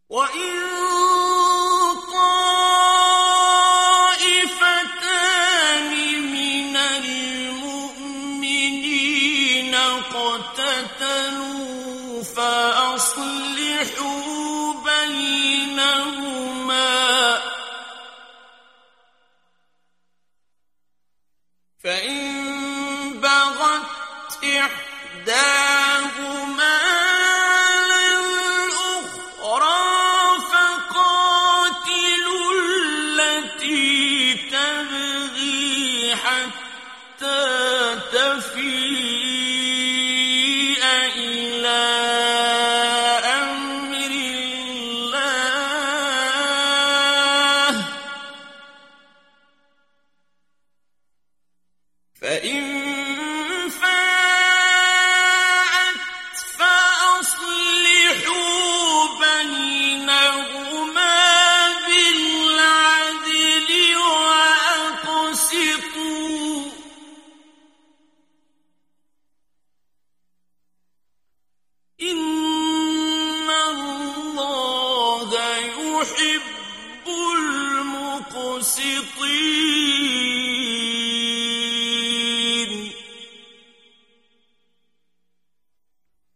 وَإِن طَائِفَتَانِ مِنَ الْمُؤْمِنِينَ اقْتَتَلُوا فَأَصْلِحُوا بَيْنَهُمَا ۖ فَإِن بَغَتْ إِحْدَاهُمَا عَلَى الْأُخْرَىٰ فَقَاتِلُوا الَّتِي تَبْغِي حَتَّىٰ تَفِيءَ إِلَىٰ أَمْرِ اللَّهِ ۚ فَإِن فَاءَتْ فَأَصْلِحُوا بَيْنَهُمَا بِالْعَدْلِ وَأَقْسِطُوا ۖ إِنَّ اللَّهَ يُحِبُّ الْمُقْسِطِينَ.